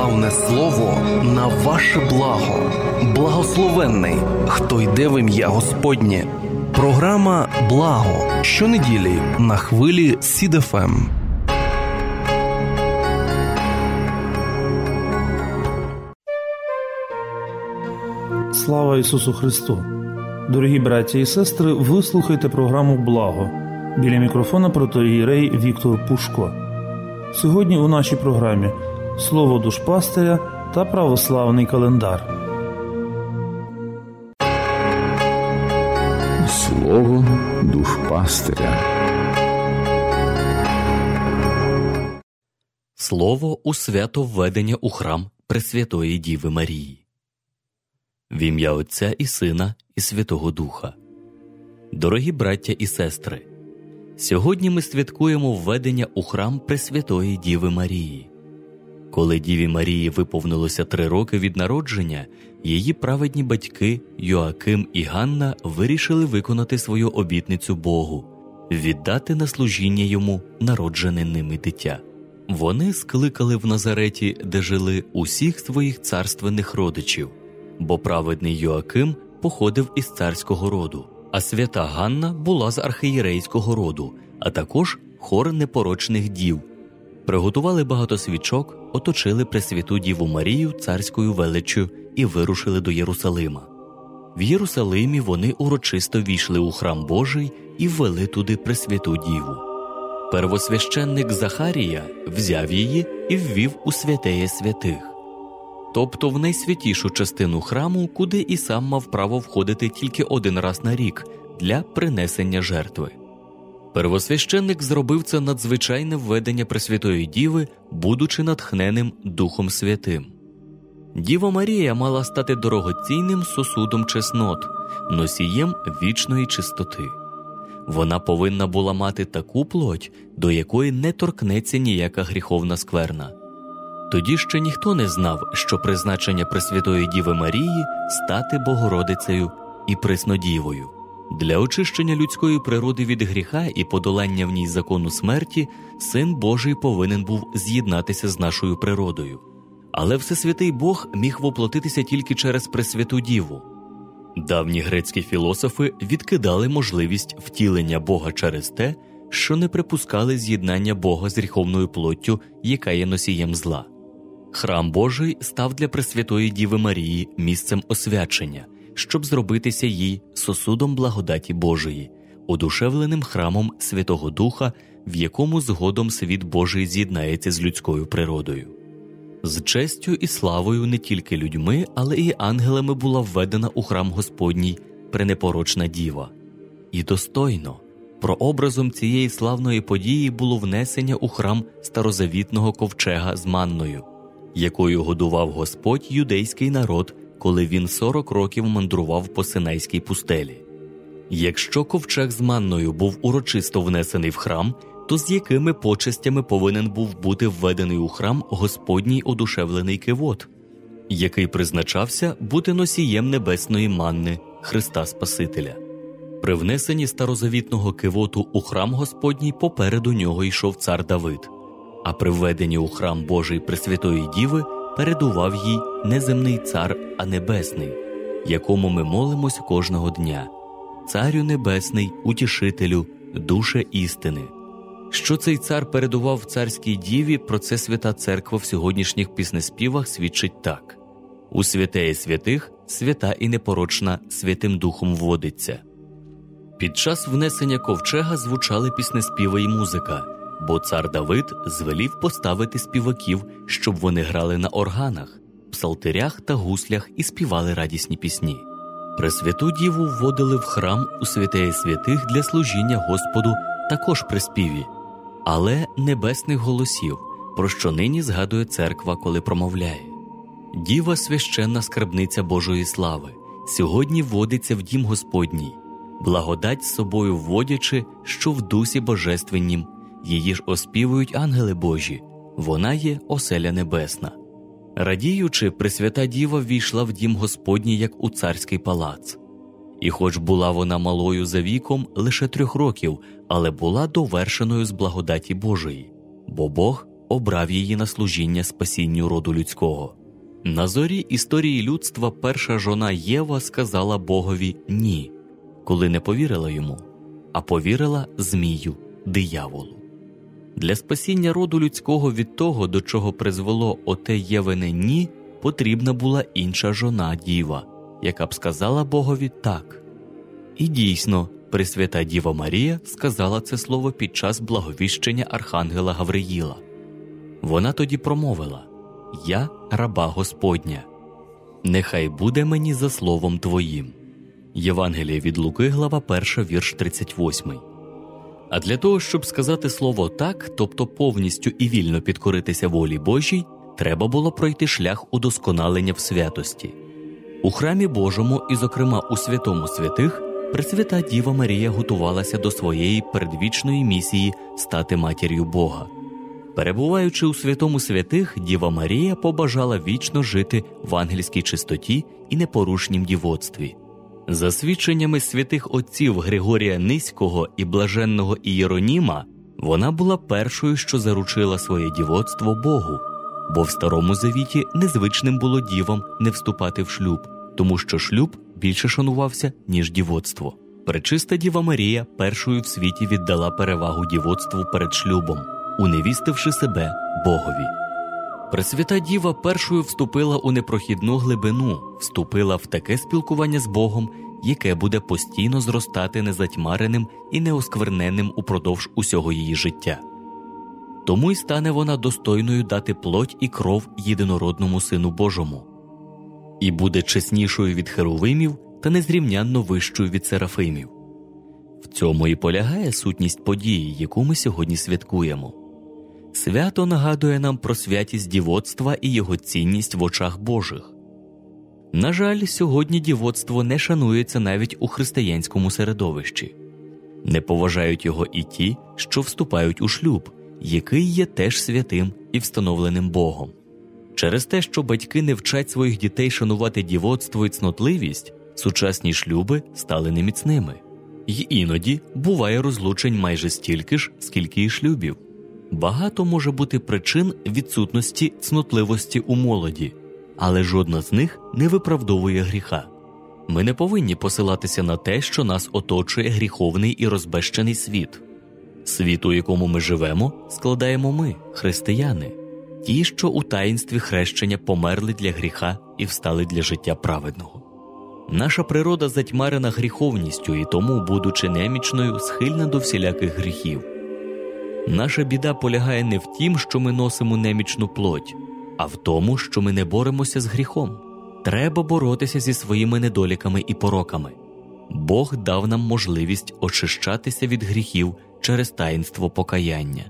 славне слово на ваше благо. Благословенний, хто йде в ім'я Господнє. Програма «Благо» щонеділі на хвилі Сід ФМ. Слава Ісусу Христу! Дорогі браті і сестри, ви слухаєте програму «Благо». Біля мікрофона протоієрей Віктор Пушко. Сьогодні у нашій програмі «Слово душпастиря» та православний календар. Слово душпастиря. Слово у свято введення у храм Пресвятої Діви Марії. В ім'я Отця і Сина і Святого Духа. Дорогі браття і сестри, сьогодні ми святкуємо введення у храм Пресвятої Діви Марії. Коли Діві Марії виповнилося 3 роки від народження, її праведні батьки Йоаким і Ганна вирішили виконати свою обітницю Богу – віддати на служіння йому народжене ними дитя. Вони скликали в Назареті, де жили, усіх своїх царственних родичів, бо праведний Йоаким походив із царського роду, а свята Ганна була з архієрейського роду, а також хор непорочних дів. Приготували багато свічок, оточили Пресвяту Діву Марію царською величчю і вирушили до Єрусалима. В Єрусалимі вони урочисто війшли у храм Божий і ввели туди Пресвяту Діву. Первосвященник Захарія взяв її і ввів у святеє святих, тобто в найсвятішу частину храму, куди і сам мав право входити тільки 1 раз на рік для принесення жертви. Первосвященник зробив це надзвичайне введення Пресвятої Діви, будучи натхненим Духом Святим. Діва Марія мала стати дорогоцінним сосудом чеснот, носієм вічної чистоти. Вона повинна була мати таку плоть, до якої не торкнеться ніяка гріховна скверна. Тоді ще ніхто не знав, що призначення Пресвятої Діви Марії – стати Богородицею і Преснодівою. Для очищення людської природи від гріха і подолання в ній закону смерті Син Божий повинен був з'єднатися з нашою природою. Але Всесвятий Бог міг воплотитися тільки через Пресвяту Діву. Давні грецькі філософи відкидали можливість втілення Бога через те, що не припускали з'єднання Бога з гріховною плоттю, яка є носієм зла. Храм Божий став для Пресвятої Діви Марії місцем освячення, щоб зробитися їй сосудом благодаті Божої, одушевленим храмом Святого Духа, в якому згодом світ Божий з'єднається з людською природою. З честю і славою не тільки людьми, але і ангелами була введена у храм Господній пренепорочна Діва. І достойно, прообразом цієї славної події було внесення у храм старозавітного ковчега з манною, якою годував Господь юдейський народ, коли він 40 років мандрував по Синайській пустелі. Якщо ковчег з манною був урочисто внесений в храм, то з якими почестями повинен був бути введений у храм Господній одушевлений кивот, який призначався бути носієм небесної манни Христа Спасителя. При внесенні старозавітного кивоту у храм Господній попереду нього йшов цар Давид, а при введенні у храм Божий Пресвятої Діви передував їй не земний цар, а небесний, якому ми молимось кожного дня. Царю небесний, утішителю, душе істини. Що цей цар передував царській діві, про це Свята Церква в сьогоднішніх піснеспівах свідчить так. У святеє святих, свята і непорочна Святим Духом вводиться. Під час внесення ковчега звучали піснеспіви і музика, бо цар Давид звелів поставити співаків, щоб вони грали на органах, псалтирях та гуслях і співали радісні пісні. Пресвяту Діву вводили в храм у святеє святих для служіння Господу також при співі, але небесних голосів, про що нині згадує Церква, коли промовляє. Діва – священна скарбниця Божої слави, сьогодні вводиться в дім Господній, благодать з собою вводячи, що в дусі божественнім, її ж оспівують ангели Божі, вона є оселя небесна. Радіючи, Пресвята Діва ввійшла в дім Господній, як у царський палац. І хоч була вона малою за віком, лише 3 років, але була довершеною з благодаті Божої, бо Бог обрав її на служіння спасінню роду людського. На зорі історії людства перша жона Єва сказала Богові «ні», коли не повірила йому, а повірила змію, дияволу. Для спасіння роду людського від того, до чого призвело оте Євине «ні», потрібна була інша жона Діва, яка б сказала Богові «так». І дійсно, Пресвята Діва Марія сказала це слово під час благовіщення Архангела Гавриїла. Вона тоді промовила: «Я раба Господня, нехай буде мені за словом Твоїм». Євангеліє від Луки, глава 1, вірш 38. А для того, щоб сказати слово «так», тобто повністю і вільно підкоритися волі Божій, треба було пройти шлях удосконалення в святості. У храмі Божому і, зокрема, у Святому Святих, Пресвята Діва Марія готувалася до своєї передвічної місії стати матір'ю Бога. Перебуваючи у Святому Святих, Діва Марія побажала вічно жити в ангельській чистоті і непорушнім дівоцтві. За свідченнями святих отців Григорія Низького і блаженного Ієроніма, вона була першою, що заручила своє дівоцтво Богу, бо в Старому Завіті незвичним було дівам не вступати в шлюб, тому що шлюб більше шанувався, ніж дівоцтво. Пречиста Діва Марія першою в світі віддала перевагу дівоцтву перед шлюбом, уневістивши себе Богові. Пресвята Діва першою вступила у непрохідну глибину, вступила в таке спілкування з Богом, яке буде постійно зростати незатьмареним і неоскверненним упродовж усього її життя. Тому й стане вона достойною дати плоть і кров єдинородному Сину Божому. І буде чеснішою від херовимів та незрівнянно вищою від серафимів. В цьому і полягає сутність події, яку ми сьогодні святкуємо. Свято нагадує нам про святість дівоцтва і його цінність в очах Божих. На жаль, сьогодні дівоцтво не шанується навіть у християнському середовищі. Не поважають його і ті, що вступають у шлюб, який є теж святим і встановленим Богом. Через те, що батьки не вчать своїх дітей шанувати дівоцтво і цнотливість, сучасні шлюби стали неміцними. Й іноді буває розлучень майже стільки ж, скільки і шлюбів. Багато може бути причин відсутності цнотливості у молоді, але жодна з них не виправдовує гріха. Ми не повинні посилатися на те, що нас оточує гріховний і розбещений світ. Світ, у якому ми живемо, складаємо ми, християни, ті, що у таїнстві хрещення померли для гріха і встали для життя праведного. Наша природа затьмарена гріховністю і тому, будучи немічною, схильна до всіляких гріхів. Наша біда полягає не в тім, що ми носимо немічну плоть, а в тому, що ми не боремося з гріхом. Треба боротися зі своїми недоліками і пороками. Бог дав нам можливість очищатися від гріхів через таїнство покаяння.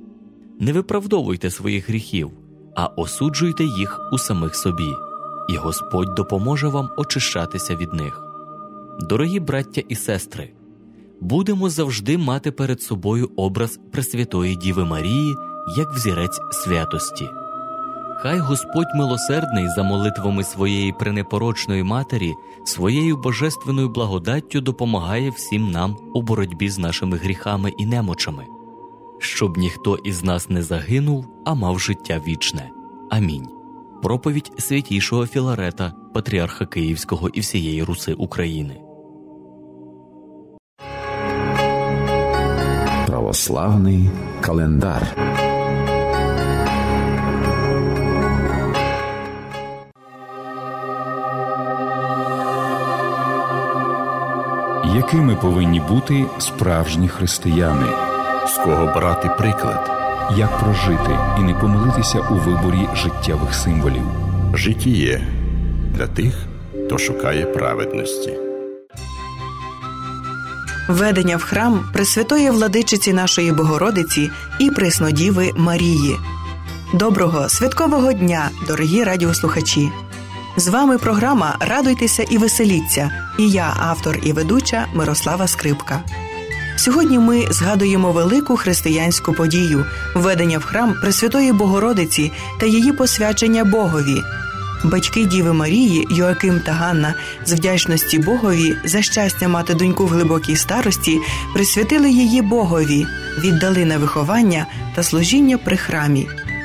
Не виправдовуйте своїх гріхів, а осуджуйте їх у самих собі, і Господь допоможе вам очищатися від них. Дорогі браття і сестри, будемо завжди мати перед собою образ Пресвятої Діви Марії як взірець святості. Хай Господь милосердний за молитвами своєї пренепорочної Матері, своєю божественною благодаттю допомагає всім нам у боротьбі з нашими гріхами і немочами, щоб ніхто із нас не загинув, а мав життя вічне. Амінь. Проповідь святійшого Філарета, патріарха Київського і всієї Руси України. Православний календар. Якими повинні бути справжні християни? З кого брати приклад? Як прожити і не помилитися у виборі життєвих символів? Житіє для тих, хто шукає праведності. Ведення в храм Пресвятої Владичиці нашої Богородиці і Преснодіви Марії. Доброго святкового дня, дорогі радіослухачі! З вами програма «Радуйтеся і веселіться» і я, автор і ведуча Мирослава Скрипка. Сьогодні ми згадуємо велику християнську подію – введення в храм Пресвятої Богородиці та її посвячення Богові. Батьки Діви Марії, Йоаким та Ганна, з вдячності Богові за щастя мати доньку в глибокій старості, присвятили її Богові, віддали на виховання та служіння при храмі.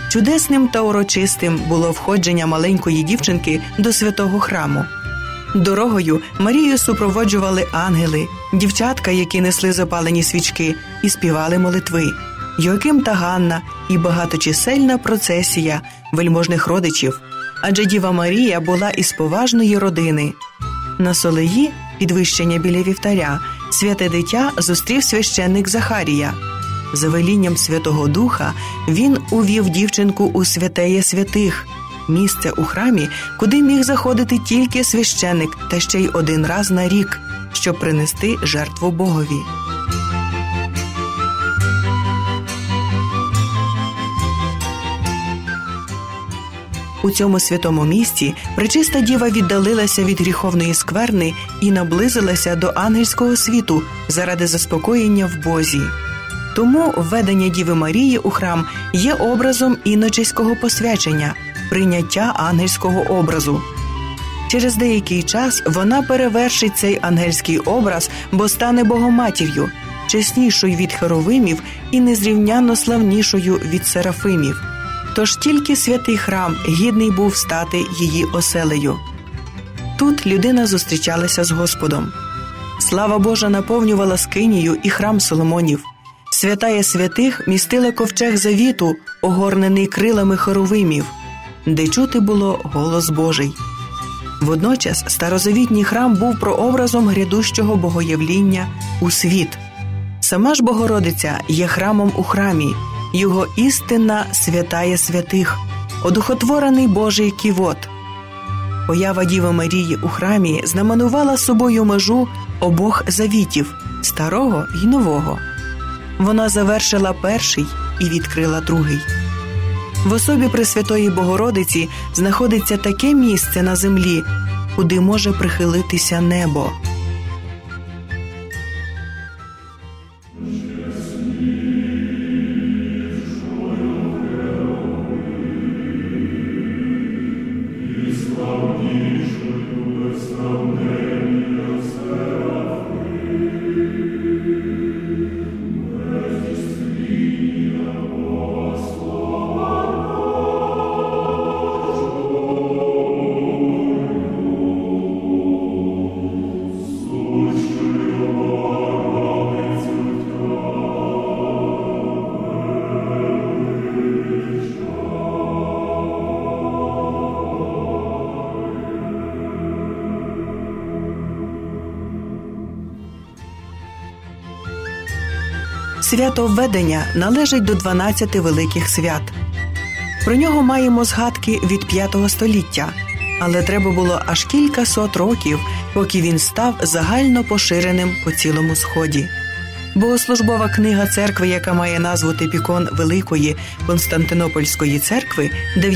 Чудесним та урочистим було входження маленької дівчинки до святого храму. Дорогою Марію супроводжували ангели, дівчатка, які несли запалені свічки і співали молитви, Йоаким та Ганна і багаточисельна процесія вельможних родичів, адже Діва Марія була із поважної родини. На Солеї, підвищення біля вівтаря, святе дитя зустрів священник Захарія. За велінням Святого Духа він увів дівчинку у святеє святих, місце у храмі, куди міг заходити тільки священник та ще й один раз на рік, щоб принести жертву Богові. У цьому святому місці Пречиста Діва віддалилася від гріховної скверни і наблизилася до ангельського світу заради заспокоєння в Бозі. Тому введення Діви Марії у храм є образом іночеського посвячення, прийняття ангельського образу. Через деякий час вона перевершить цей ангельський образ, бо стане Богоматір'ю, чеснішою від херовимів і незрівнянно славнішою від серафимів. Тож тільки святий храм гідний був стати її оселею. Тут людина зустрічалася з Господом. Слава Божа наповнювала скинію і храм Соломонів. Святая святих містила ковчег завіту, огорнений крилами херовимів, де чути було голос Божий. Водночас старозавітній храм був прообразом грядущого богоявління у світ. Сама ж Богородиця є храмом у храмі, його істинна святая святих, одухотворений Божий ківот. Поява Діви Марії у храмі знаменувала собою межу обох завітів – старого й нового. Вона завершила перший і відкрила другий. В особі Пресвятої Богородиці знаходиться таке місце на землі, куди може прихилитися небо. Свято Введення належить до 12 великих свят. Про нього маємо згадки від 5 століття, але треба було аж кількасот років, поки він став загально поширеним по цілому Сході. Богослужбова книга церкви, яка має назву Типікон Великої Константинопольської церкви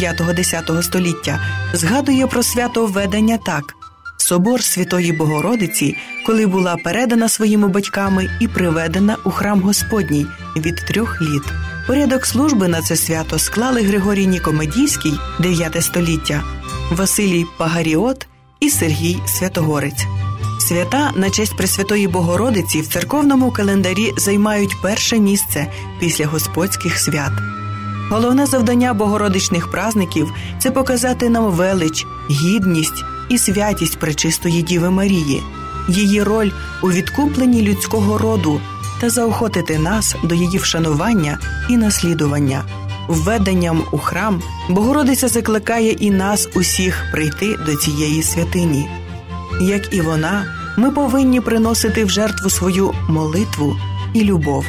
9-10 століття, згадує про свято Введення так: собор Святої Богородиці, коли була передана своїми батьками і приведена у храм Господній від 3 літ. Порядок служби на це свято склали Григорій Нікомедійський, 9 століття, Василій Пагаріот і Сергій Святогорець. Свята на честь Пресвятої Богородиці в церковному календарі займають перше місце після Господських свят. Головне завдання богородичних праздників – це показати нам велич, гідність і святість Пречистої Діви Марії, її роль у відкупленні людського роду та заохотити нас до її вшанування і наслідування. Введенням у храм Богородиця закликає і нас усіх прийти до цієї святині. Як і вона, ми повинні приносити в жертву свою молитву і любов.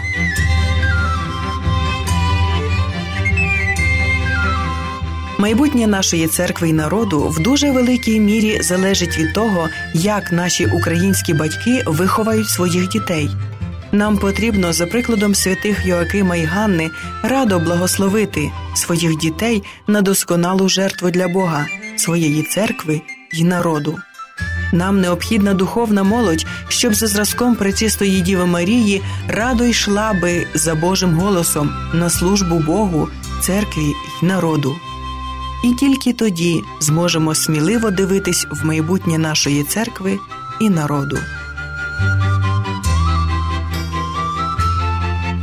Майбутнє нашої церкви і народу в дуже великій мірі залежить від того, як наші українські батьки виховають своїх дітей. Нам потрібно, за прикладом святих Йоакима і Ганни, радо благословити своїх дітей на досконалу жертву для Бога, своєї церкви і народу. Нам необхідна духовна молодь, щоб за зразком Пречистої Діви Марії радо йшла би за Божим голосом на службу Богу, церкві й народу. І тільки тоді зможемо сміливо дивитись в майбутнє нашої церкви і народу. В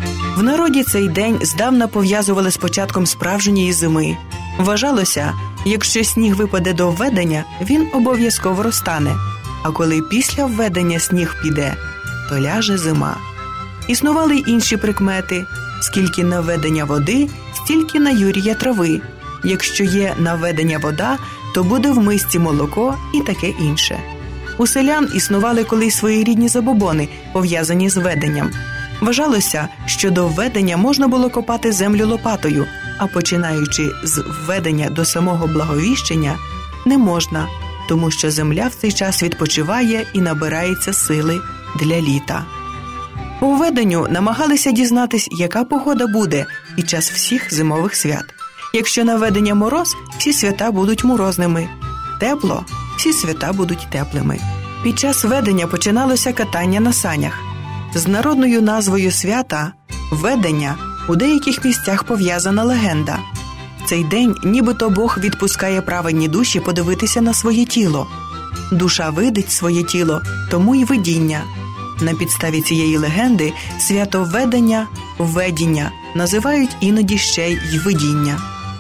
В народі цей день здавна пов'язували з початком справжньої зими. Вважалося, якщо сніг випаде до введення, він обов'язково розтане, а коли після введення сніг піде, то ляже зима. Існували й інші прикмети: скільки наведення води, стільки на Юрія трави. Якщо є наведення вода, то буде в мисці молоко і таке інше. У селян існували колись своєрідні забобони, пов'язані з веденням. Вважалося, що до введення можна було копати землю лопатою, а починаючи з введення до самого Благовіщення не можна, тому що земля в цей час відпочиває і набирається сили для літа. По введенню намагалися дізнатись, яка погода буде під час всіх зимових свят. Якщо на введення мороз, всі свята будуть морозними. Тепло, всі свята будуть теплими. Під час введення починалося катання на санях. З народною назвою свята «Ведення» у деяких місцях пов'язана легенда. В цей день нібито Бог відпускає праведні душі подивитися на своє тіло. Душа видить своє тіло, тому й видіння. На підставі цієї легенди свято ведення, ведіння називають іноді ще й видіння.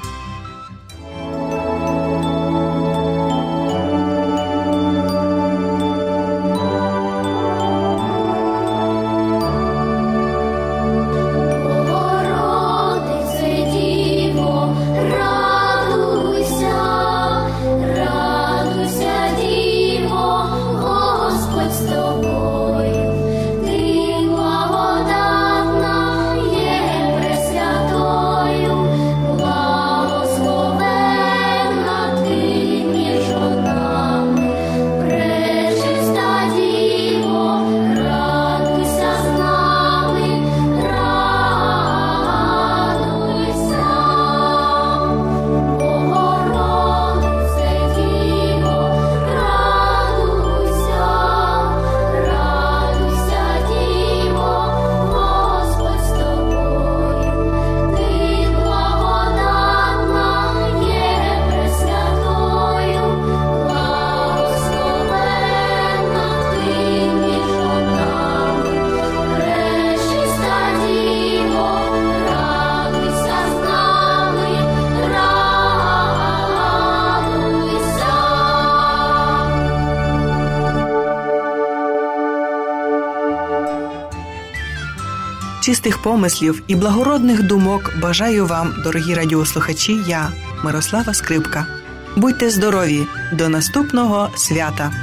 Чистих помислів і благородних думок бажаю вам, дорогі радіослухачі, я, Мирослава Скрипка. Будьте здорові! До наступного свята!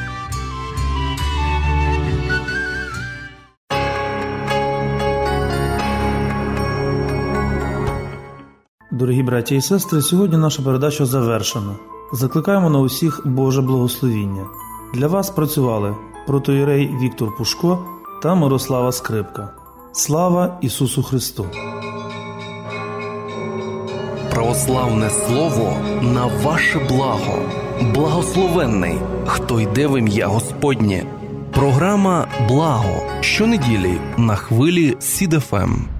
Дорогі браті і сестри, сьогодні наша передача завершена. Закликаємо на усіх Боже благословіння. Для вас працювали протоієрей Віктор Пушко та Мирослава Скрипка. Слава Ісусу Христу! Православне слово на ваше благо. Благословенний, хто йде в ім'я Господнє. Програма «Благо» щонеділі на хвилі СІД-ФМ.